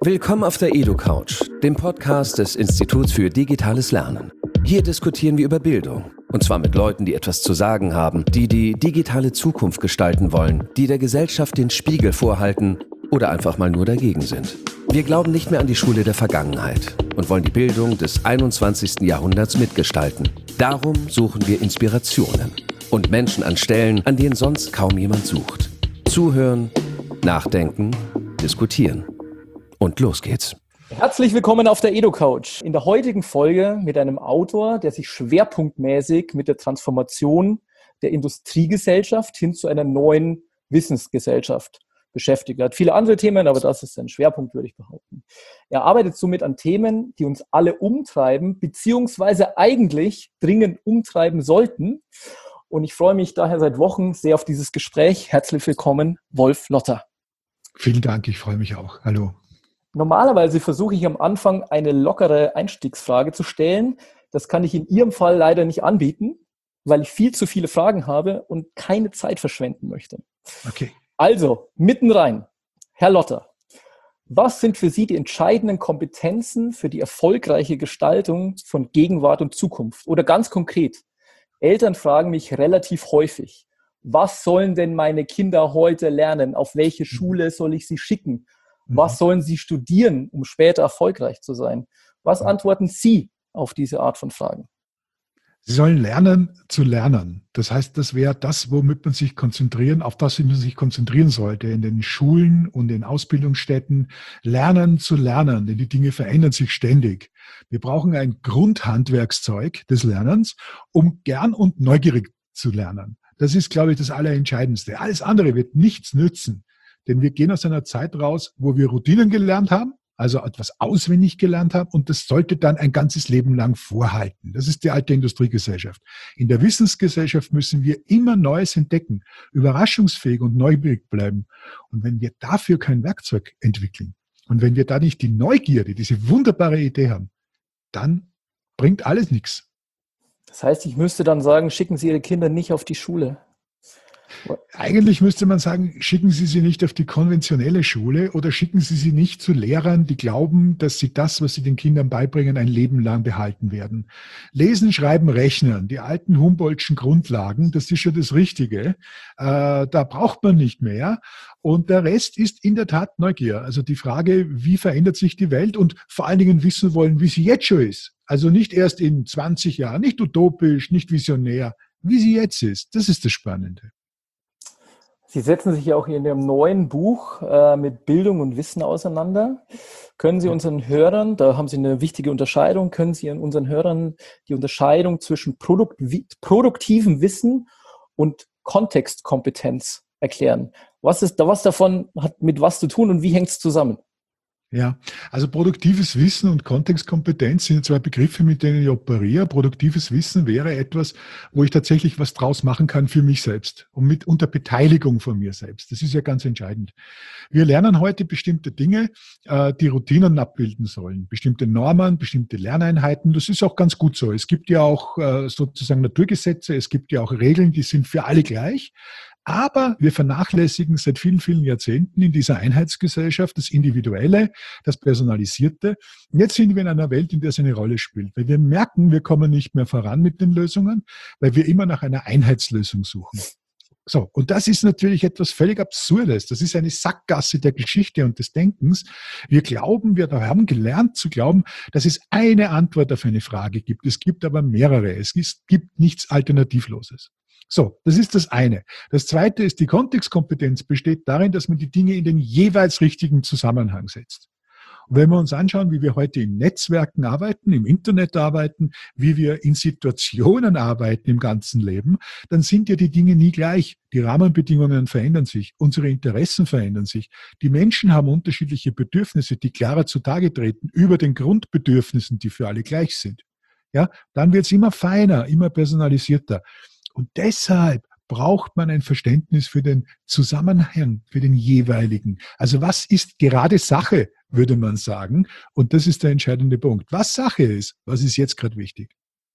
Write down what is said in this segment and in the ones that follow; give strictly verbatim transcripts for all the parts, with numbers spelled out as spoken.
Willkommen auf der EduCouch, dem Podcast des Instituts für digitales Lernen. Hier diskutieren wir über Bildung. Und zwar mit Leuten, die etwas zu sagen haben, die die digitale Zukunft gestalten wollen, die der Gesellschaft den Spiegel vorhalten oder einfach mal nur dagegen sind. Wir glauben nicht mehr an die Schule der Vergangenheit und wollen die Bildung des einundzwanzigsten Jahrhunderts mitgestalten. Darum suchen wir Inspirationen und Menschen an Stellen, an denen sonst kaum jemand sucht. Zuhören, nachdenken, diskutieren. Und los geht's. Herzlich willkommen auf der EduCouch. In der heutigen Folge mit einem Autor, der sich schwerpunktmäßig mit der Transformation der Industriegesellschaft hin zu einer neuen Wissensgesellschaft beschäftigt. Er hat viele andere Themen, aber das ist sein Schwerpunkt, würde ich behaupten. Er arbeitet somit an Themen, die uns alle umtreiben, beziehungsweise eigentlich dringend umtreiben sollten. Und ich freue mich daher seit Wochen sehr auf dieses Gespräch. Herzlich willkommen, Wolf Lotter. Vielen Dank, ich freue mich auch. Hallo. Normalerweise versuche ich am Anfang eine lockere Einstiegsfrage zu stellen. Das kann ich in Ihrem Fall leider nicht anbieten, weil ich viel zu viele Fragen habe und keine Zeit verschwenden möchte. Okay. Also, mitten rein. Herr Lotter, was sind für Sie die entscheidenden Kompetenzen für die erfolgreiche Gestaltung von Gegenwart und Zukunft? Oder ganz konkret, Eltern fragen mich relativ häufig, was sollen denn meine Kinder heute lernen? Auf welche Schule soll ich sie schicken? Was sollen sie studieren, um später erfolgreich zu sein? Was antworten Sie auf diese Art von Fragen? Sie sollen lernen zu lernen. Das heißt, das wäre das, womit man sich konzentrieren, auf das man sich konzentrieren sollte in den Schulen und in Ausbildungsstätten. Lernen zu lernen, denn die Dinge verändern sich ständig. Wir brauchen ein Grundhandwerkszeug des Lernens, um gern und neugierig zu lernen. Das ist, glaube ich, das Allerentscheidendste. Alles andere wird nichts nützen. Denn wir gehen aus einer Zeit raus, wo wir Routinen gelernt haben, also etwas auswendig gelernt haben, und das sollte dann ein ganzes Leben lang vorhalten. Das ist die alte Industriegesellschaft. In der Wissensgesellschaft müssen wir immer Neues entdecken, überraschungsfähig und neugierig bleiben. Und wenn wir dafür kein Werkzeug entwickeln und wenn wir da nicht die Neugierde, diese wunderbare Idee haben, dann bringt alles nichts. Das heißt, ich müsste dann sagen, schicken Sie Ihre Kinder nicht auf die Schule. Eigentlich müsste man sagen, schicken Sie sie nicht auf die konventionelle Schule oder schicken Sie sie nicht zu Lehrern, die glauben, dass sie das, was sie den Kindern beibringen, ein Leben lang behalten werden. Lesen, Schreiben, Rechnen, die alten Humboldtschen Grundlagen, das ist schon das Richtige. Äh, da braucht man nicht mehr. Und der Rest ist in der Tat Neugier. Also die Frage, wie verändert sich die Welt und vor allen Dingen wissen wollen, wie sie jetzt schon ist. Also nicht erst in zwanzig Jahren, nicht utopisch, nicht visionär, wie sie jetzt ist. Das ist das Spannende. Sie setzen sich ja auch in Ihrem neuen Buch äh, mit Bildung und Wissen auseinander. Können Sie unseren Hörern, da haben Sie eine wichtige Unterscheidung, können Sie unseren Hörern die Unterscheidung zwischen Produkt, produktivem Wissen und Kontextkompetenz erklären? Was ist, was davon hat mit was zu tun und wie hängt es zusammen? Ja, also produktives Wissen und Kontextkompetenz sind zwei Begriffe, mit denen ich operiere. Produktives Wissen wäre etwas, wo ich tatsächlich was draus machen kann für mich selbst und mit unter Beteiligung von mir selbst. Das ist ja ganz entscheidend. Wir lernen heute bestimmte Dinge, die Routinen abbilden sollen, bestimmte Normen, bestimmte Lerneinheiten. Das ist auch ganz gut so. Es gibt ja auch sozusagen Naturgesetze, es gibt ja auch Regeln, die sind für alle gleich. Aber wir vernachlässigen seit vielen, vielen Jahrzehnten in dieser Einheitsgesellschaft das Individuelle, das Personalisierte. Und jetzt sind wir in einer Welt, in der es eine Rolle spielt, weil wir merken, wir kommen nicht mehr voran mit den Lösungen, weil wir immer nach einer Einheitslösung suchen. So, und das ist natürlich etwas völlig Absurdes. Das ist eine Sackgasse der Geschichte und des Denkens. Wir glauben, wir haben gelernt zu glauben, dass es eine Antwort auf eine Frage gibt. Es gibt aber mehrere. Es gibt nichts Alternativloses. So, das ist das eine. Das zweite ist, die Kontextkompetenz besteht darin, dass man die Dinge in den jeweils richtigen Zusammenhang setzt. Und wenn wir uns anschauen, wie wir heute in Netzwerken arbeiten, im Internet arbeiten, wie wir in Situationen arbeiten im ganzen Leben, dann sind ja die Dinge nie gleich. Die Rahmenbedingungen verändern sich, unsere Interessen verändern sich. Die Menschen haben unterschiedliche Bedürfnisse, die klarer zutage treten über den Grundbedürfnissen, die für alle gleich sind. Ja, dann wird es immer feiner, immer personalisierter. Und deshalb braucht man ein Verständnis für den Zusammenhang, für den jeweiligen. Also was ist gerade Sache, würde man sagen. Und das ist der entscheidende Punkt. Was Sache ist, was ist jetzt gerade wichtig?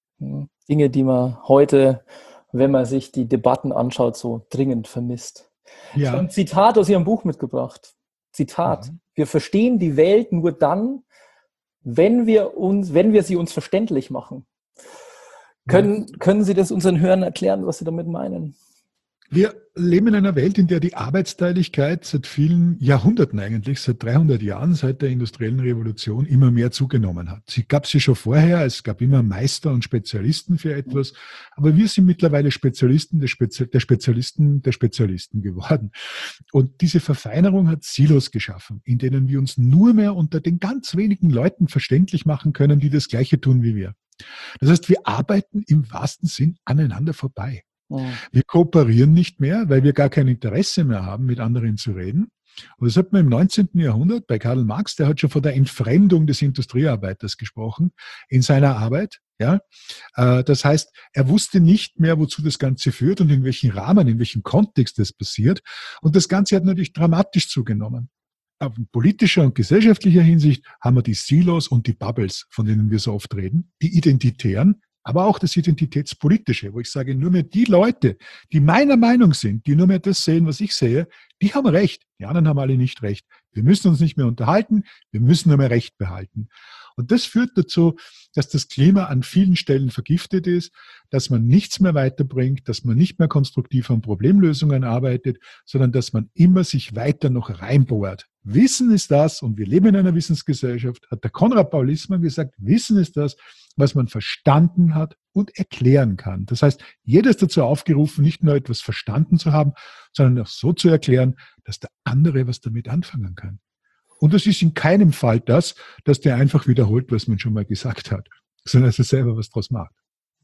Dinge, die man heute, wenn man sich die Debatten anschaut, so dringend vermisst. Ja. Ich habe ein Zitat aus Ihrem Buch mitgebracht. Zitat. Mhm. Wir verstehen die Welt nur dann, wenn wir uns, wenn wir sie uns verständlich machen. Können, mhm. können Sie das unseren Hörern erklären, was Sie damit meinen? Wir leben in einer Welt, in der die Arbeitsteiligkeit seit vielen Jahrhunderten eigentlich, seit dreihundert Jahren, seit der industriellen Revolution immer mehr zugenommen hat. Sie gab sie schon vorher, es gab immer Meister und Spezialisten für etwas, aber wir sind mittlerweile Spezialisten der, Spezi- der Spezialisten der Spezialisten geworden. Und diese Verfeinerung hat Silos geschaffen, in denen wir uns nur mehr unter den ganz wenigen Leuten verständlich machen können, die das Gleiche tun wie wir. Das heißt, wir arbeiten im wahrsten Sinn aneinander vorbei. Wir kooperieren nicht mehr, weil wir gar kein Interesse mehr haben, mit anderen zu reden. Und das hat man im neunzehnten Jahrhundert bei Karl Marx, der hat schon von der Entfremdung des Industriearbeiters gesprochen in seiner Arbeit. Ja, das heißt, er wusste nicht mehr, wozu das Ganze führt und in welchem Rahmen, in welchem Kontext das passiert. Und das Ganze hat natürlich dramatisch zugenommen. Auf politischer und gesellschaftlicher Hinsicht haben wir die Silos und die Bubbles, von denen wir so oft reden, die Identitären, aber auch das Identitätspolitische, wo ich sage, nur mehr die Leute, die meiner Meinung sind, die nur mehr das sehen, was ich sehe, die haben Recht. Die anderen haben alle nicht Recht. Wir müssen uns nicht mehr unterhalten, wir müssen nur mehr Recht behalten. Und das führt dazu, dass das Klima an vielen Stellen vergiftet ist, dass man nichts mehr weiterbringt, dass man nicht mehr konstruktiv an Problemlösungen arbeitet, sondern dass man immer sich weiter noch reinbohrt. Wissen ist das, und wir leben in einer Wissensgesellschaft, hat der Konrad Paul Lissmann gesagt, Wissen ist das, was man verstanden hat und erklären kann. Das heißt, jeder ist dazu aufgerufen, nicht nur etwas verstanden zu haben, sondern auch so zu erklären, dass der andere was damit anfangen kann. Und das ist in keinem Fall das, dass der einfach wiederholt, was man schon mal gesagt hat, sondern dass er selber was draus macht.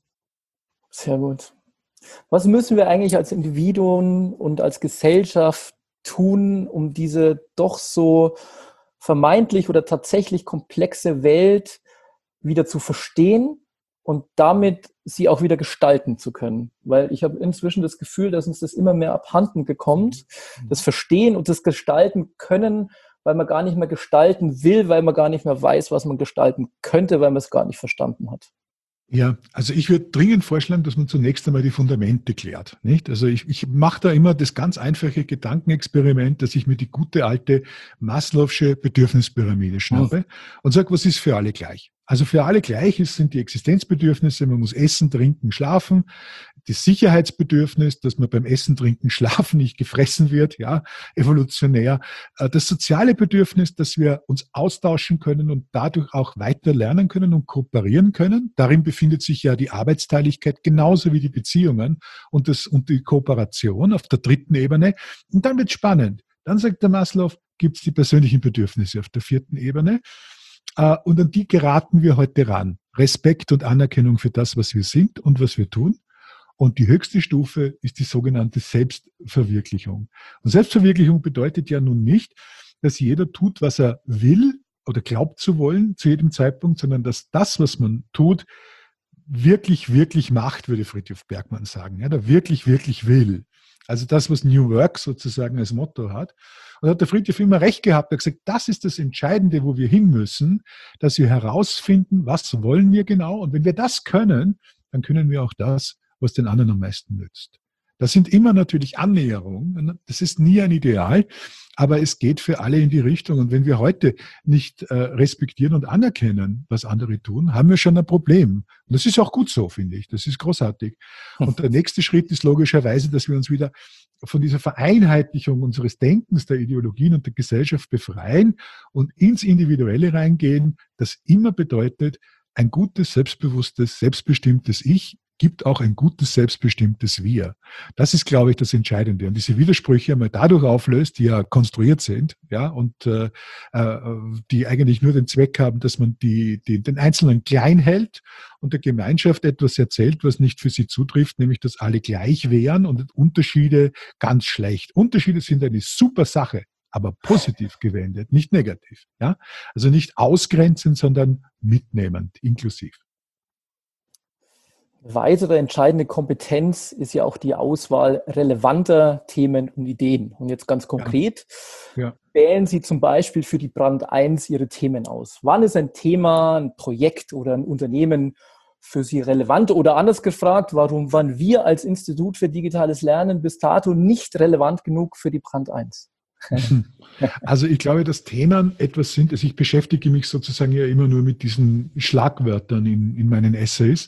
Sehr gut. Was müssen wir eigentlich als Individuen und als Gesellschaft tun, um diese doch so vermeintlich oder tatsächlich komplexe Welt wieder zu verstehen und damit sie auch wieder gestalten zu können? Weil ich habe inzwischen das Gefühl, dass uns das immer mehr abhanden gekommt, das Verstehen und das Gestalten können, weil man gar nicht mehr gestalten will, weil man gar nicht mehr weiß, was man gestalten könnte, weil man es gar nicht verstanden hat. Ja, also ich würde dringend vorschlagen, dass man zunächst einmal die Fundamente klärt, nicht? Also ich, ich mache da immer das ganz einfache Gedankenexperiment, dass ich mir die gute alte Maslow'sche Bedürfnispyramide schnappe mhm. und sage, was ist für alle gleich? Also für alle gleich sind die Existenzbedürfnisse, man muss essen, trinken, schlafen, das Sicherheitsbedürfnis, dass man beim Essen, Trinken, Schlafen nicht gefressen wird, ja, evolutionär, das soziale Bedürfnis, dass wir uns austauschen können und dadurch auch weiter lernen können und kooperieren können. Darin befindet sich ja die Arbeitsteiligkeit genauso wie die Beziehungen und, das, und die Kooperation auf der dritten Ebene. Und dann wird es spannend. Dann sagt der Maslow, gibt es die persönlichen Bedürfnisse auf der vierten Ebene. Und an die geraten wir heute ran. Respekt und Anerkennung für das, was wir sind und was wir tun. Und die höchste Stufe ist die sogenannte Selbstverwirklichung. Und Selbstverwirklichung bedeutet ja nun nicht, dass jeder tut, was er will oder glaubt zu wollen zu jedem Zeitpunkt, sondern dass das, was man tut, wirklich, wirklich macht, würde Fridtjof Bergmann sagen. Ja, der wirklich, wirklich will. Also das, was New Work sozusagen als Motto hat. Und da hat der Fridtjof immer recht gehabt. Er hat gesagt, das ist das Entscheidende, wo wir hin müssen, dass wir herausfinden, was wollen wir genau. Und wenn wir das können, dann können wir auch das, was den anderen am meisten nützt. Das sind immer natürlich Annäherungen. Das ist nie ein Ideal, aber es geht für alle in die Richtung. Und wenn wir heute nicht äh, respektieren und anerkennen, was andere tun, haben wir schon ein Problem. Und das ist auch gut so, finde ich. Das ist großartig. Und der nächste Schritt ist logischerweise, dass wir uns wieder von dieser Vereinheitlichung unseres Denkens, der Ideologien und der Gesellschaft befreien und ins Individuelle reingehen, das immer bedeutet, ein gutes, selbstbewusstes, selbstbestimmtes Ich gibt auch ein gutes, selbstbestimmtes Wir. Das ist, glaube ich, das Entscheidende. Und diese Widersprüche einmal dadurch auflöst, die ja konstruiert sind, ja, und äh, die eigentlich nur den Zweck haben, dass man die, die, den Einzelnen klein hält und der Gemeinschaft etwas erzählt, was nicht für sie zutrifft, nämlich, dass alle gleich wären und Unterschiede ganz schlecht. Unterschiede sind eine super Sache, aber positiv gewendet, nicht negativ. Ja? Also nicht ausgrenzend, sondern mitnehmend, inklusiv. Weitere entscheidende Kompetenz ist ja auch die Auswahl relevanter Themen und Ideen. Und jetzt ganz konkret, ja. Ja. Wählen Sie zum Beispiel für die Brand eins Ihre Themen aus. Wann ist ein Thema, ein Projekt oder ein Unternehmen für Sie relevant? Oder anders gefragt, warum waren wir als Institut für digitales Lernen bis dato nicht relevant genug für die Brand eins? Also ich glaube, dass Themen etwas sind, also ich beschäftige mich sozusagen ja immer nur mit diesen Schlagwörtern in, in meinen Essays.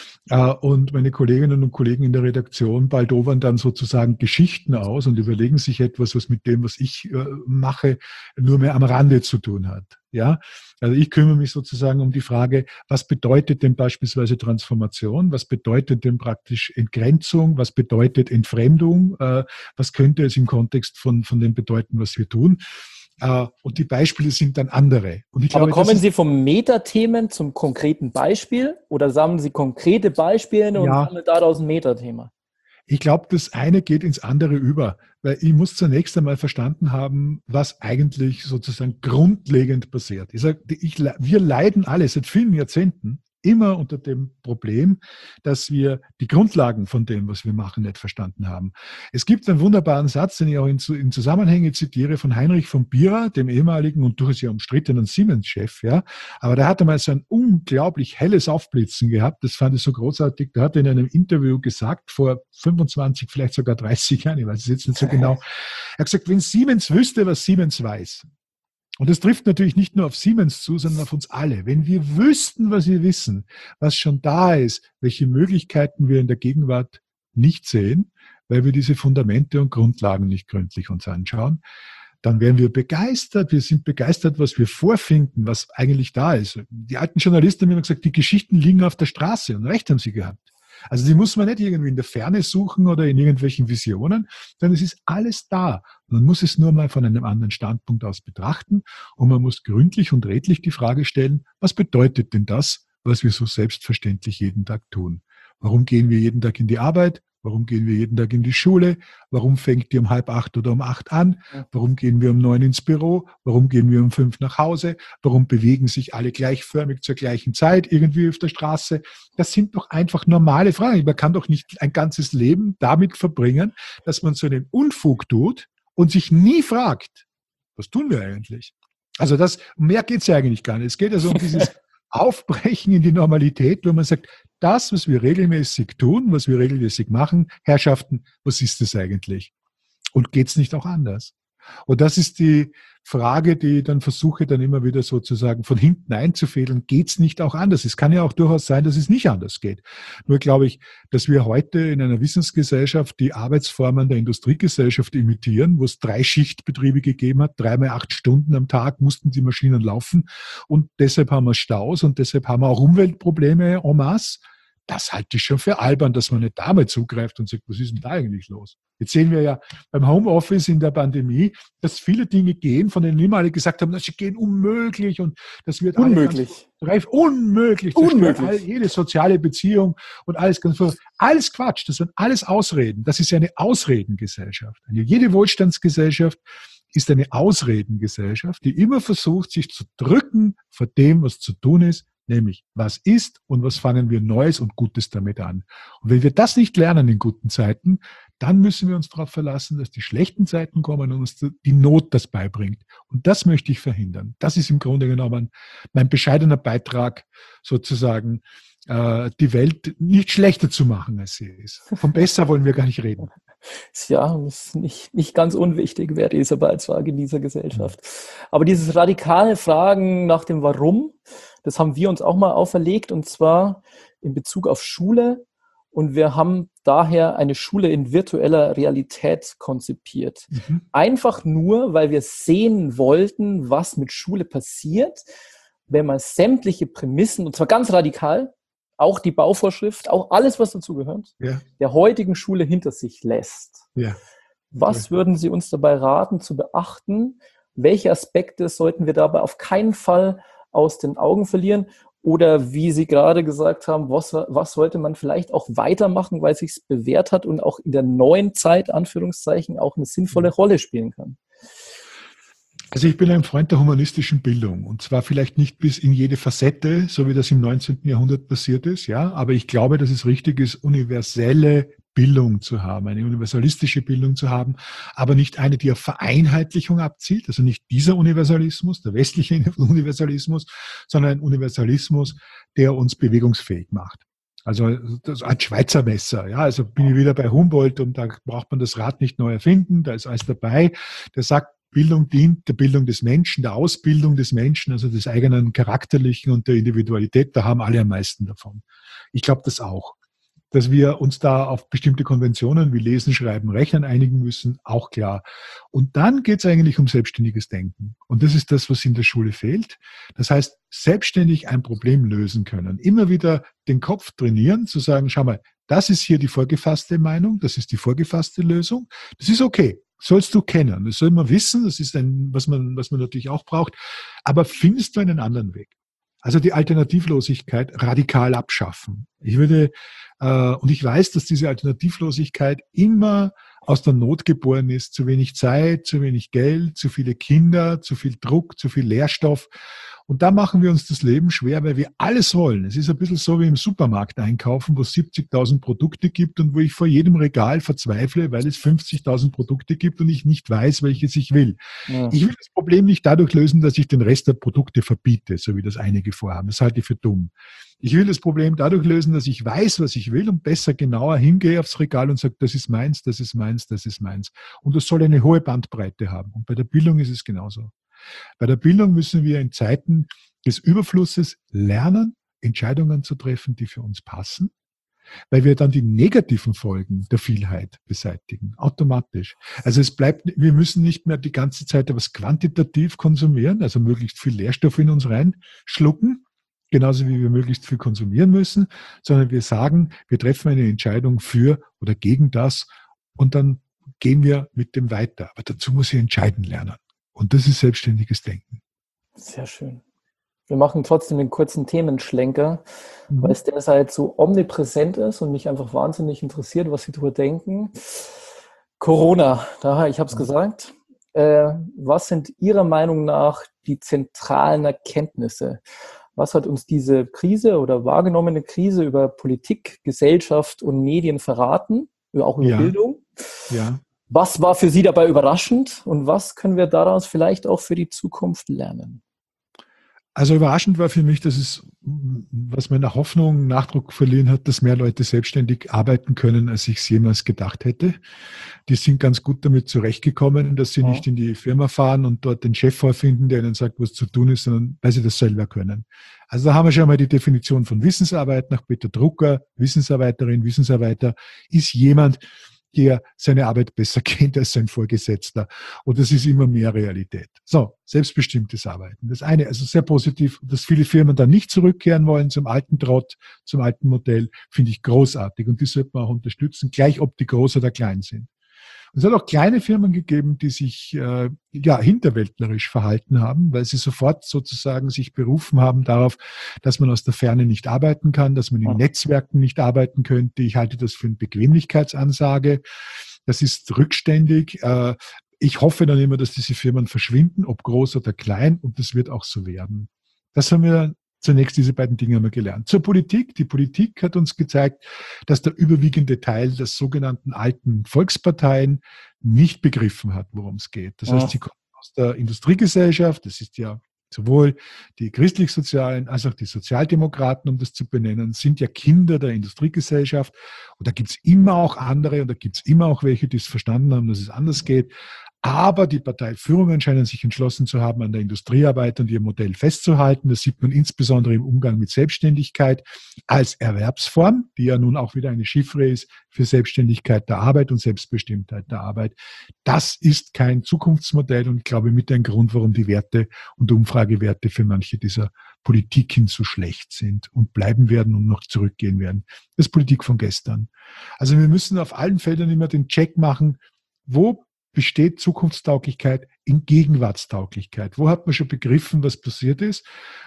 Und meine Kolleginnen und Kollegen in der Redaktion baldowern dann sozusagen Geschichten aus und überlegen sich etwas, was mit dem, was ich äh, mache, nur mehr am Rande zu tun hat. Ja, also ich kümmere mich sozusagen um die Frage, was bedeutet denn beispielsweise Transformation? Was bedeutet denn praktisch Entgrenzung? Was bedeutet Entfremdung? Äh, was könnte es im Kontext von, von dem bedeuten, was wir tun? Uh, und die Beispiele sind dann andere. Und ich glaube, aber kommen Sie vom Metathemen zum konkreten Beispiel oder sammeln Sie konkrete Beispiele und ja, sammeln daraus ein Metathema? Ich glaube, das eine geht ins andere über, weil ich muss zunächst einmal verstanden haben, was eigentlich sozusagen grundlegend passiert. Ich sag, ich, wir leiden alle seit vielen Jahrzehnten immer unter dem Problem, dass wir die Grundlagen von dem, was wir machen, nicht verstanden haben. Es gibt einen wunderbaren Satz, den ich auch in, in Zusammenhänge zitiere, von Heinrich von Bierer, dem ehemaligen und durchaus ja umstrittenen Siemens-Chef. Ja. Aber der hatte mal so ein unglaublich helles Aufblitzen gehabt. Das fand ich so großartig. Der hat in einem Interview gesagt, vor fünfundzwanzig, vielleicht sogar dreißig Jahren, ich weiß es jetzt nicht so genau, er hat gesagt, wenn Siemens wüsste, was Siemens weiß, und das trifft natürlich nicht nur auf Siemens zu, sondern auf uns alle. Wenn wir wüssten, was wir wissen, was schon da ist, welche Möglichkeiten wir in der Gegenwart nicht sehen, weil wir diese Fundamente und Grundlagen nicht gründlich uns anschauen, dann wären wir begeistert. Wir sind begeistert, was wir vorfinden, was eigentlich da ist. Die alten Journalisten haben immer gesagt, die Geschichten liegen auf der Straße, und recht haben sie gehabt. Also die muss man nicht irgendwie in der Ferne suchen oder in irgendwelchen Visionen, sondern es ist alles da. Man muss es nur mal von einem anderen Standpunkt aus betrachten und man muss gründlich und redlich die Frage stellen, was bedeutet denn das, was wir so selbstverständlich jeden Tag tun? Warum gehen wir jeden Tag in die Arbeit? Warum gehen wir jeden Tag in die Schule? Warum fängt die um halb acht oder um acht an? Warum gehen wir um neun ins Büro? Warum gehen wir um fünf nach Hause? Warum bewegen sich alle gleichförmig zur gleichen Zeit irgendwie auf der Straße? Das sind doch einfach normale Fragen. Man kann doch nicht ein ganzes Leben damit verbringen, dass man so einen Unfug tut und sich nie fragt, was tun wir eigentlich? Also das, mehr geht es ja eigentlich gar nicht. Es geht also um dieses Aufbrechen in die Normalität, wo man sagt, das, was wir regelmäßig tun, was wir regelmäßig machen, Herrschaften, was ist das eigentlich? Und geht es nicht auch anders? Und das ist die Frage, die ich dann versuche, dann immer wieder sozusagen von hinten einzufädeln. Geht es nicht auch anders? Es kann ja auch durchaus sein, dass es nicht anders geht. Nur glaube ich, dass wir heute in einer Wissensgesellschaft die Arbeitsformen der Industriegesellschaft imitieren, wo es drei Schichtbetriebe gegeben hat, dreimal acht Stunden am Tag mussten die Maschinen laufen. Und deshalb haben wir Staus und deshalb haben wir auch Umweltprobleme en masse. Das halte ich schon für albern, dass man nicht da mal zugreift und sagt, was ist denn da eigentlich los? Jetzt sehen wir ja beim Homeoffice in der Pandemie, dass viele Dinge gehen, von denen immer alle gesagt haben, das gehen unmöglich und das wird unmöglich. Alles unmöglich. Unmöglich. All, jede soziale Beziehung und alles ganz alles Quatsch. Das sind alles Ausreden. Das ist ja eine Ausredengesellschaft. Eine, jede Wohlstandsgesellschaft ist eine Ausredengesellschaft, die immer versucht, sich zu drücken vor dem, was zu tun ist, nämlich was ist und was fangen wir Neues und Gutes damit an. Und wenn wir das nicht lernen in guten Zeiten, dann müssen wir uns darauf verlassen, dass die schlechten Zeiten kommen und uns die Not das beibringt. Und das möchte ich verhindern. Das ist im Grunde genommen mein bescheidener Beitrag, sozusagen äh, die Welt nicht schlechter zu machen, als sie ist. Von besser wollen wir gar nicht reden. Ja, ist nicht, nicht ganz unwichtig, wer die Arbeitsfrage in dieser Gesellschaft. Aber dieses radikale Fragen nach dem Warum, das haben wir uns auch mal auferlegt, und zwar in Bezug auf Schule. Und wir haben daher eine Schule in virtueller Realität konzipiert. Mhm. Einfach nur, weil wir sehen wollten, was mit Schule passiert, wenn man sämtliche Prämissen, und zwar ganz radikal, auch die Bauvorschrift, auch alles, was dazugehört, ja, der heutigen Schule hinter sich lässt. Ja. Was ja. würden Sie uns dabei raten, zu beachten? Welche Aspekte sollten wir dabei auf keinen Fall aus den Augen verlieren? Oder wie Sie gerade gesagt haben, was, was sollte man vielleicht auch weitermachen, weil es sich bewährt hat und auch in der neuen Zeit, Anführungszeichen, auch eine sinnvolle Rolle spielen kann? Also ich bin ein Freund der humanistischen Bildung, und zwar vielleicht nicht bis in jede Facette, so wie das im neunzehnten Jahrhundert passiert ist, ja, aber ich glaube, dass es richtig ist, universelle Bildung zu haben, eine universalistische Bildung zu haben, aber nicht eine, die auf Vereinheitlichung abzielt, also nicht dieser Universalismus, der westliche Universalismus, sondern ein Universalismus, der uns bewegungsfähig macht. Also das ist ein Schweizer Messer, ja, also bin ich wieder bei Humboldt und da braucht man das Rad nicht neu erfinden, da ist alles dabei, der sagt, Bildung dient der Bildung des Menschen, der Ausbildung des Menschen, also des eigenen Charakterlichen und der Individualität. Da haben alle am meisten davon. Ich glaube das auch. Dass wir uns da auf bestimmte Konventionen wie Lesen, Schreiben, Rechnen einigen müssen, auch klar. Und dann geht es eigentlich um selbstständiges Denken. Und das ist das, was in der Schule fehlt. Das heißt, selbstständig ein Problem lösen können. Immer wieder den Kopf trainieren, zu sagen, schau mal, das ist hier die vorgefasste Meinung, das ist die vorgefasste Lösung. Das ist okay. Sollst du kennen. Das soll man wissen. Das ist ein, was man, was man natürlich auch braucht. Aber findest du einen anderen Weg? Also die Alternativlosigkeit radikal abschaffen. Ich würde, äh, und ich weiß, dass diese Alternativlosigkeit immer aus der Not geboren ist. Zu wenig Zeit, zu wenig Geld, zu viele Kinder, zu viel Druck, zu viel Leerstoff. Und da machen wir uns das Leben schwer, weil wir alles wollen. Es ist ein bisschen so wie im Supermarkt einkaufen, wo es siebzigtausend Produkte gibt und wo ich vor jedem Regal verzweifle, weil es fünfzigtausend Produkte gibt und ich nicht weiß, welches ich will. Ja. Ich will das Problem nicht dadurch lösen, dass ich den Rest der Produkte verbiete, so wie das einige vorhaben. Das halte ich für dumm. Ich will das Problem dadurch lösen, dass ich weiß, was ich will und besser genauer hingehe aufs Regal und sage, das ist meins, das ist meins, das ist meins. Und das soll eine hohe Bandbreite haben. Und bei der Bildung ist es genauso. Bei der Bildung müssen wir in Zeiten des Überflusses lernen, Entscheidungen zu treffen, die für uns passen, weil wir dann die negativen Folgen der Vielheit beseitigen, automatisch. Also es bleibt, wir müssen nicht mehr die ganze Zeit etwas quantitativ konsumieren, also möglichst viel Leerstoff in uns reinschlucken, genauso wie wir möglichst viel konsumieren müssen, sondern wir sagen, wir treffen eine Entscheidung für oder gegen das und dann gehen wir mit dem weiter. Aber dazu muss ich entscheiden lernen. Und das ist selbstständiges Denken. Sehr schön. Wir machen trotzdem den kurzen Themenschlenker, mhm. weil es derzeit so omnipräsent ist und mich einfach wahnsinnig interessiert, was Sie darüber denken. Corona, daher, ich habe es mhm. gesagt. Äh, was sind Ihrer Meinung nach die zentralen Erkenntnisse? Was hat uns diese Krise oder wahrgenommene Krise über Politik, Gesellschaft und Medien verraten? Auch über ja. Bildung? Ja. Was war für Sie dabei überraschend und was können wir daraus vielleicht auch für die Zukunft lernen? Also überraschend war für mich, dass es, was meiner Hoffnung Nachdruck verliehen hat, dass mehr Leute selbstständig arbeiten können, als ich es jemals gedacht hätte. Die sind ganz gut damit zurechtgekommen, dass sie ja. nicht in die Firma fahren und dort den Chef vorfinden, der ihnen sagt, was zu tun ist, sondern weil sie das selber können. Also da haben wir schon mal die Definition von Wissensarbeit nach Peter Drucker. Wissensarbeiterin, Wissensarbeiter ist jemand, der seine Arbeit besser kennt als sein Vorgesetzter. Und das ist immer mehr Realität. So, selbstbestimmtes Arbeiten. Das eine, also sehr positiv, dass viele Firmen dann nicht zurückkehren wollen zum alten Trott, zum alten Modell, finde ich großartig. Und die sollte man auch unterstützen, gleich ob die groß oder klein sind. Es hat auch kleine Firmen gegeben, die sich äh, ja hinterwäldlerisch verhalten haben, weil sie sofort sozusagen sich berufen haben darauf, dass man aus der Ferne nicht arbeiten kann, dass man in Netzwerken nicht arbeiten könnte. Ich halte das für eine Bequemlichkeitsansage. Das ist rückständig. Äh, ich hoffe dann immer, dass diese Firmen verschwinden, ob groß oder klein, und das wird auch so werden. Das haben wir Zunächst diese beiden Dinge haben wir gelernt. Zur Politik. Die Politik hat uns gezeigt, dass der überwiegende Teil der sogenannten alten Volksparteien nicht begriffen hat, worum es geht. Das ja. heißt, sie kommen aus der Industriegesellschaft. Das ist ja sowohl die Christlich-Sozialen als auch die Sozialdemokraten, um das zu benennen, sind ja Kinder der Industriegesellschaft. Und da gibt es immer auch andere und da gibt es immer auch welche, die es verstanden haben, dass es anders geht. Aber die Parteiführungen scheinen sich entschlossen zu haben, an der Industriearbeit und ihr Modell festzuhalten. Das sieht man insbesondere im Umgang mit Selbstständigkeit als Erwerbsform, die ja nun auch wieder eine Chiffre ist für Selbstständigkeit der Arbeit und Selbstbestimmtheit der Arbeit. Das ist kein Zukunftsmodell und ich glaube mit ein Grund, warum die Werte und Umfragewerte für manche dieser Politiken so schlecht sind und bleiben werden und noch zurückgehen werden. Das ist Politik von gestern. Also wir müssen auf allen Feldern immer den Check machen, wo besteht Zukunftstauglichkeit in Gegenwartstauglichkeit? Wo hat man schon begriffen, was passiert ist?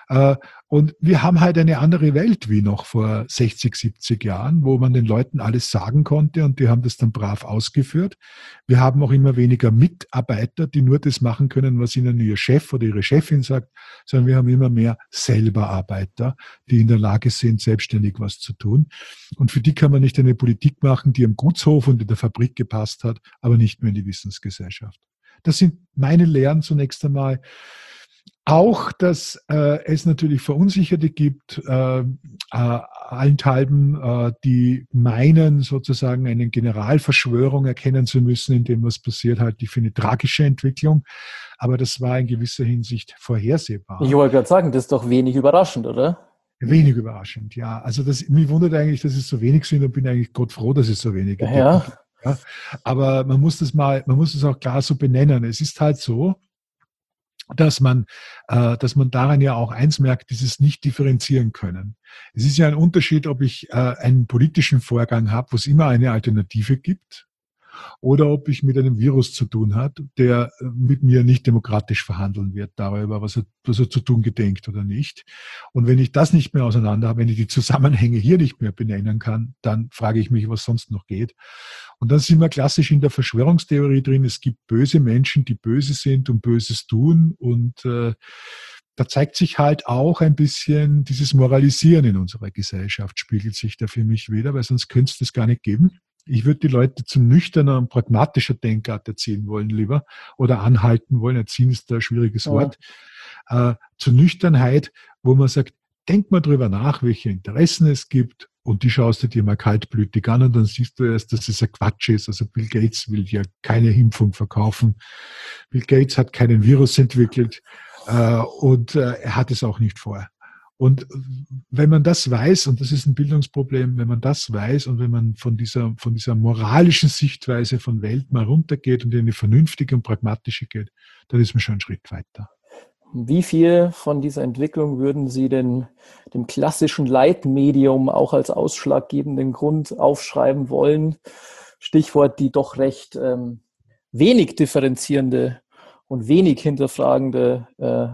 Und wir haben halt eine andere Welt wie noch vor sechzig, siebzig Jahren, wo man den Leuten alles sagen konnte und die haben das dann brav ausgeführt. Wir haben auch immer weniger Mitarbeiter, die nur das machen können, was ihnen ihr Chef oder ihre Chefin sagt, sondern wir haben immer mehr Selberarbeiter, die in der Lage sind, selbstständig was zu tun. Und für die kann man nicht eine Politik machen, die am Gutshof und in der Fabrik gepasst hat, aber nicht mehr in die Wissensgesellschaft. Das sind meine Lehren zunächst einmal. Auch, dass äh, es natürlich Verunsicherte gibt, äh, äh, allenthalben, äh, die meinen, sozusagen eine Generalverschwörung erkennen zu müssen, in dem, was passiert, halte ich für eine tragische Entwicklung. Aber das war in gewisser Hinsicht vorhersehbar. Ich wollte gerade sagen, das ist doch wenig überraschend, oder? Wenig überraschend, ja. Also das, mich wundert eigentlich, dass es so wenig sind und bin eigentlich Gott froh, dass es so wenige Ja. gibt. Ja. Aber man muss das mal, man muss es auch klar so benennen. Es ist halt so, dass man, äh, dass man daran ja auch eins merkt, dieses nicht differenzieren können. Es ist ja ein Unterschied, ob ich äh, einen politischen Vorgang habe, wo es immer eine Alternative gibt, oder ob ich mit einem Virus zu tun hat, der mit mir nicht demokratisch verhandeln wird darüber, was er, was er zu tun gedenkt oder nicht. Und wenn ich das nicht mehr auseinander habe, wenn ich die Zusammenhänge hier nicht mehr benennen kann, dann frage ich mich, was sonst noch geht. Und dann sind wir klassisch in der Verschwörungstheorie drin. Es gibt böse Menschen, die böse sind und Böses tun. Und äh, da zeigt sich halt auch ein bisschen dieses Moralisieren in unserer Gesellschaft, spiegelt sich da für mich wieder, weil sonst könnte es das gar nicht geben. Ich würde die Leute zu nüchterner und pragmatischer Denkart erziehen wollen lieber oder anhalten wollen. Erziehen ist da ein schwieriges Wort. Ja. Äh, zur Nüchternheit, wo man sagt, denk mal drüber nach, welche Interessen es gibt und die schaust du dir mal kaltblütig an und dann siehst du erst, dass es ein Quatsch ist. Also Bill Gates will ja keine Impfung verkaufen. Bill Gates hat keinen Virus entwickelt äh, und äh, er hat es auch nicht vor. Und wenn man das weiß, und das ist ein Bildungsproblem, wenn man das weiß und wenn man von dieser, von dieser moralischen Sichtweise von Welt mal runtergeht und in eine vernünftige und pragmatische geht, dann ist man schon einen Schritt weiter. Wie viel von dieser Entwicklung würden Sie denn dem klassischen Leitmedium auch als ausschlaggebenden Grund aufschreiben wollen? Stichwort die doch recht ähm, wenig differenzierende und wenig hinterfragende äh,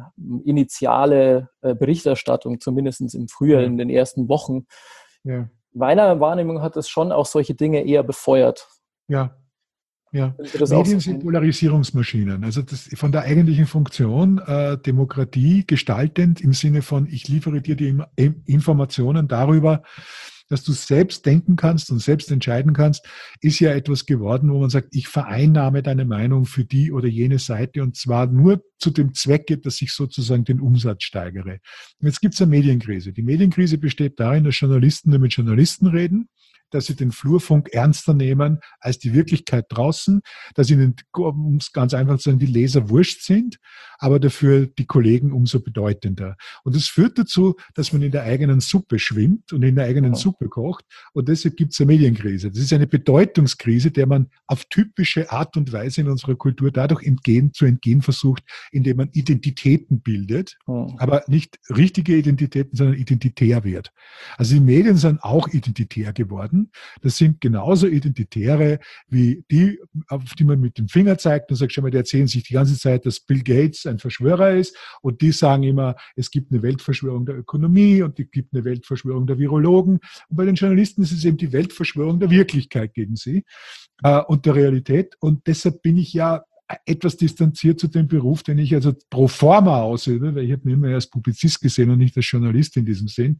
initiale äh, Berichterstattung, zumindest im Frühjahr, ja. in den ersten Wochen. Ja. Meiner Wahrnehmung hat es schon auch solche Dinge eher befeuert. Ja, ja. Medien sind Polarisierungsmaschinen. Also das von der eigentlichen Funktion äh, Demokratie gestaltend im Sinne von, ich liefere dir die Informationen darüber, dass du selbst denken kannst und selbst entscheiden kannst, ist ja etwas geworden, wo man sagt, ich vereinnahme deine Meinung für die oder jene Seite und zwar nur zu dem Zwecke, dass ich sozusagen den Umsatz steigere. Und jetzt gibt es eine Medienkrise. Die Medienkrise besteht darin, dass Journalisten nur mit Journalisten reden, dass sie den Flurfunk ernster nehmen als die Wirklichkeit draußen, dass ihnen, um es ganz einfach zu sagen, die Leser wurscht sind, aber dafür die Kollegen umso bedeutender. Und das führt dazu, dass man in der eigenen Suppe schwimmt und in der eigenen Suppe kocht und deshalb gibt es eine Medienkrise. Das ist eine Bedeutungskrise, der man auf typische Art und Weise in unserer Kultur dadurch entgehen, zu entgehen versucht, indem man Identitäten bildet, mhm. aber nicht richtige Identitäten, sondern identitär wird. Also die Medien sind auch identitär geworden. Das sind genauso Identitäre wie die, auf die man mit dem Finger zeigt und sagt, schau mal, die erzählen sich die ganze Zeit, dass Bill Gates ein Verschwörer ist und die sagen immer, es gibt eine Weltverschwörung der Ökonomie und es gibt eine Weltverschwörung der Virologen. Und bei den Journalisten ist es eben die Weltverschwörung der Wirklichkeit gegen sie äh, und der Realität. Und deshalb bin ich ja etwas distanziert zu dem Beruf, den ich also pro forma ausübe, weil ich habe mich immer als Publizist gesehen und nicht als Journalist in diesem Sinn.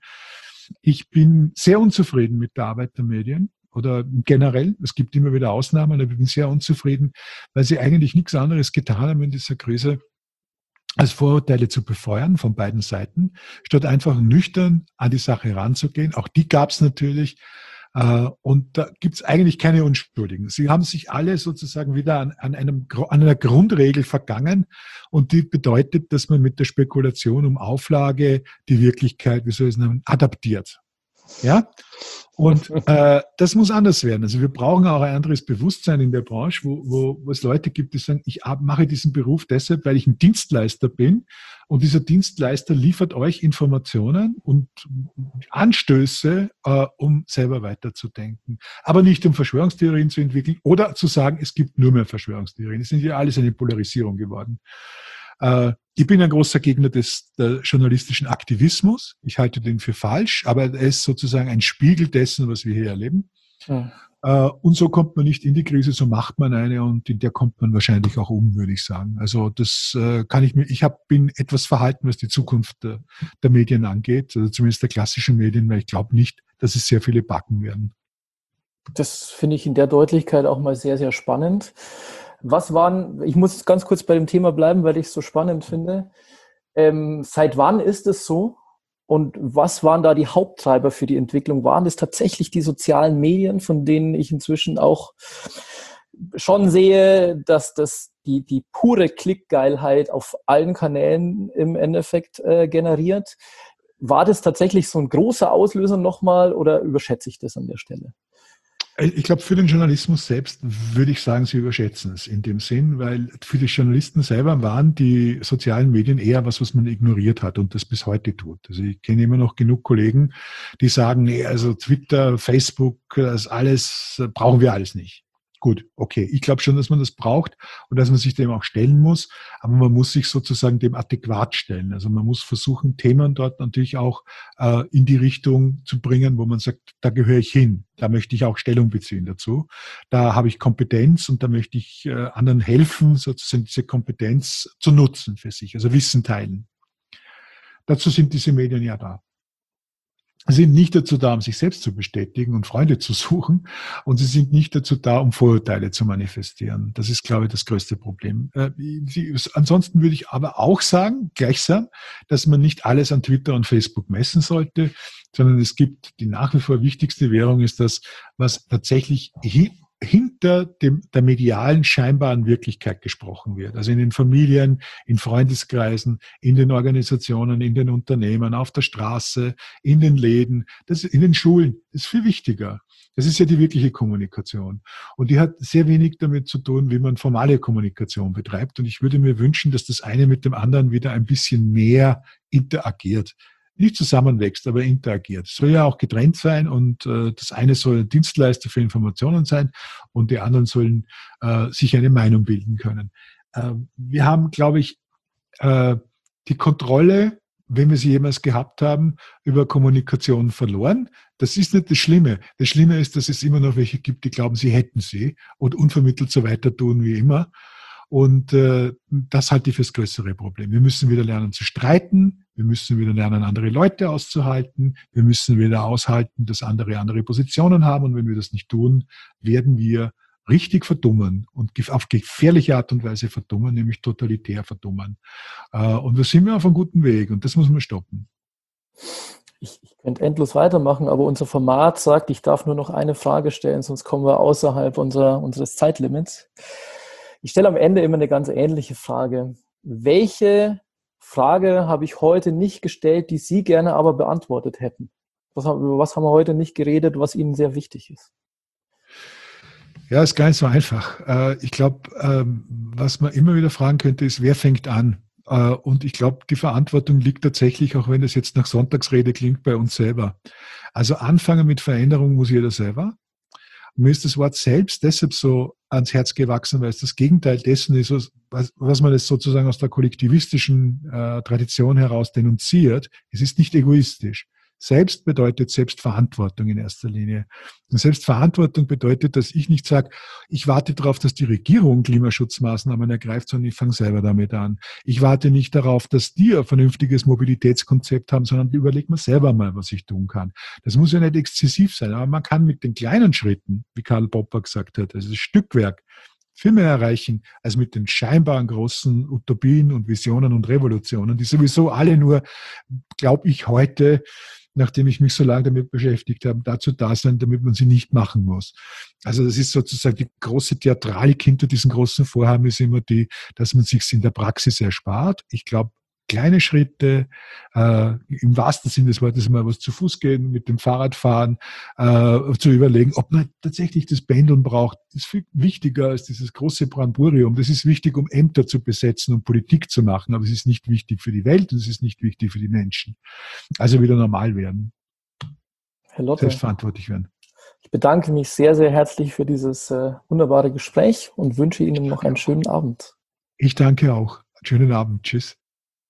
Ich bin sehr unzufrieden mit der Arbeit der Medien oder generell. Es gibt immer wieder Ausnahmen, aber ich bin sehr unzufrieden, weil sie eigentlich nichts anderes getan haben in dieser Krise, als Vorurteile zu befeuern von beiden Seiten, statt einfach nüchtern an die Sache heranzugehen. Auch die gab es natürlich. Und da gibt es eigentlich keine Unschuldigen. Sie haben sich alle sozusagen wieder an, an, einem, an einer Grundregel vergangen und die bedeutet, dass man mit der Spekulation um Auflage die Wirklichkeit, wie soll ich es nennen, adaptiert. Ja? Und äh, das muss anders werden. Also wir brauchen auch ein anderes Bewusstsein in der Branche, wo, wo, wo es Leute gibt, die sagen, ich mache diesen Beruf deshalb, weil ich ein Dienstleister bin und dieser Dienstleister liefert euch Informationen und Anstöße, äh, um selber weiterzudenken. Aber nicht um Verschwörungstheorien zu entwickeln oder zu sagen, es gibt nur mehr Verschwörungstheorien. Es sind ja alles eine Polarisierung geworden. Äh, Ich bin ein großer Gegner des der journalistischen Aktivismus. Ich halte den für falsch, aber er ist sozusagen ein Spiegel dessen, was wir hier erleben. Ja. Und so kommt man nicht in die Krise, so macht man eine und in der kommt man wahrscheinlich auch um, würde ich sagen. Also das kann ich mir, ich hab, bin etwas verhalten, was die Zukunft der, der Medien angeht, also zumindest der klassischen Medien, weil ich glaube nicht, dass es sehr viele backen werden. Das finde ich in der Deutlichkeit auch mal sehr, sehr spannend. Was waren, ich muss ganz kurz bei dem Thema bleiben, weil ich es so spannend finde. Ähm, seit wann ist es so? Und was waren da die Haupttreiber für die Entwicklung? Waren es tatsächlich die sozialen Medien, von denen ich inzwischen auch schon sehe, dass das die, die pure Klickgeilheit auf allen Kanälen im Endeffekt äh, generiert? War das tatsächlich so ein großer Auslöser nochmal oder überschätze ich das an der Stelle? Ich glaube, für den Journalismus selbst würde ich sagen, sie überschätzen es in dem Sinn, weil für die Journalisten selber waren die sozialen Medien eher was, was man ignoriert hat und das bis heute tut. Also ich kenne immer noch genug Kollegen, die sagen, nee, also Twitter, Facebook, das alles brauchen wir alles nicht. Gut, okay. Ich glaube schon, dass man das braucht und dass man sich dem auch stellen muss, aber man muss sich sozusagen dem adäquat stellen. Also man muss versuchen, Themen dort natürlich auch äh, in die Richtung zu bringen, wo man sagt, da gehöre ich hin, da möchte ich auch Stellung beziehen dazu. Da habe ich Kompetenz und da möchte ich äh, anderen helfen, sozusagen diese Kompetenz zu nutzen für sich, also Wissen teilen. Dazu sind diese Medien ja da. Sie sind nicht dazu da, um sich selbst zu bestätigen und Freunde zu suchen. Und sie sind nicht dazu da, um Vorurteile zu manifestieren. Das ist, glaube ich, das größte Problem. Äh, sie, ansonsten würde ich aber auch sagen, gleichsam, dass man nicht alles an Twitter und Facebook messen sollte, sondern es gibt die nach wie vor wichtigste Währung ist das, was tatsächlich hi- hinter dem, der medialen scheinbaren Wirklichkeit gesprochen wird. Also in den Familien, in Freundeskreisen, in den Organisationen, in den Unternehmen, auf der Straße, in den Läden, das, in den Schulen. Das ist viel wichtiger. Das ist ja die wirkliche Kommunikation. Und die hat sehr wenig damit zu tun, wie man formale Kommunikation betreibt. Und ich würde mir wünschen, dass das eine mit dem anderen wieder ein bisschen mehr interagiert. Nicht zusammenwächst, aber interagiert. Es soll ja auch getrennt sein und äh, das eine soll Dienstleister für Informationen sein und die anderen sollen äh, sich eine Meinung bilden können. Äh, wir haben, glaube ich, äh, die Kontrolle, wenn wir sie jemals gehabt haben, über Kommunikation verloren. Das ist nicht das Schlimme. Das Schlimme ist, dass es immer noch welche gibt, die glauben, sie hätten sie und unvermittelt so weiter tun wie immer. Und äh, das halte ich für das größere Problem. Wir müssen wieder lernen zu streiten. Wir müssen wieder lernen, andere Leute auszuhalten. Wir müssen wieder aushalten, dass andere andere Positionen haben. Und wenn wir das nicht tun, werden wir richtig verdummen und auf gefährliche Art und Weise verdummen, nämlich totalitär verdummen. Äh, und da sind wir auf einem guten Weg und das muss man stoppen. Ich, ich könnte endlos weitermachen, aber unser Format sagt, ich darf nur noch eine Frage stellen, sonst kommen wir außerhalb unserer, unseres Zeitlimits. Ich stelle am Ende immer eine ganz ähnliche Frage. Welche Frage habe ich heute nicht gestellt, die Sie gerne aber beantwortet hätten? Was haben, über was haben wir heute nicht geredet, was Ihnen sehr wichtig ist? Ja, ist gar nicht so einfach. Ich glaube, was man immer wieder fragen könnte, ist, wer fängt an? Und ich glaube, die Verantwortung liegt tatsächlich, auch wenn das jetzt nach Sonntagsrede klingt, bei uns selber. Also anfangen mit Veränderung muss jeder selber. Und mir ist das Wort selbst deshalb so ans Herz gewachsen, weil es das Gegenteil dessen ist, was, was man jetzt sozusagen aus der kollektivistischen äh, Tradition heraus denunziert. Es ist nicht egoistisch. Selbst bedeutet Selbstverantwortung in erster Linie. Und Selbstverantwortung bedeutet, dass ich nicht sage, ich warte darauf, dass die Regierung Klimaschutzmaßnahmen ergreift, sondern ich fange selber damit an. Ich warte nicht darauf, dass die ein vernünftiges Mobilitätskonzept haben, sondern überlege mir selber mal, was ich tun kann. Das muss ja nicht exzessiv sein, aber man kann mit den kleinen Schritten, wie Karl Popper gesagt hat, also das Stückwerk, viel mehr erreichen als mit den scheinbaren großen Utopien und Visionen und Revolutionen, die sowieso alle nur, glaube ich, heute, nachdem ich mich so lange damit beschäftigt habe, dazu da sein, damit man sie nicht machen muss. Also das ist sozusagen die große Theatralik hinter diesen großen Vorhaben ist immer die, dass man sich in der Praxis erspart. Ich glaube, kleine Schritte, äh, im wahrsten Sinne des Wortes mal was zu Fuß gehen, mit dem Fahrrad fahren, äh, zu überlegen, ob man tatsächlich das Pendeln braucht. Das ist viel wichtiger als dieses große Bramburium. Das ist wichtig, um Ämter zu besetzen und Politik zu machen, aber es ist nicht wichtig für die Welt und es ist nicht wichtig für die Menschen. Also wieder normal werden. Herr Lotte, selbstverantwortlich werden. Ich bedanke mich sehr, sehr herzlich für dieses äh, wunderbare Gespräch und wünsche Ihnen noch einen schönen Abend. Ich danke auch. Schönen Abend. Tschüss.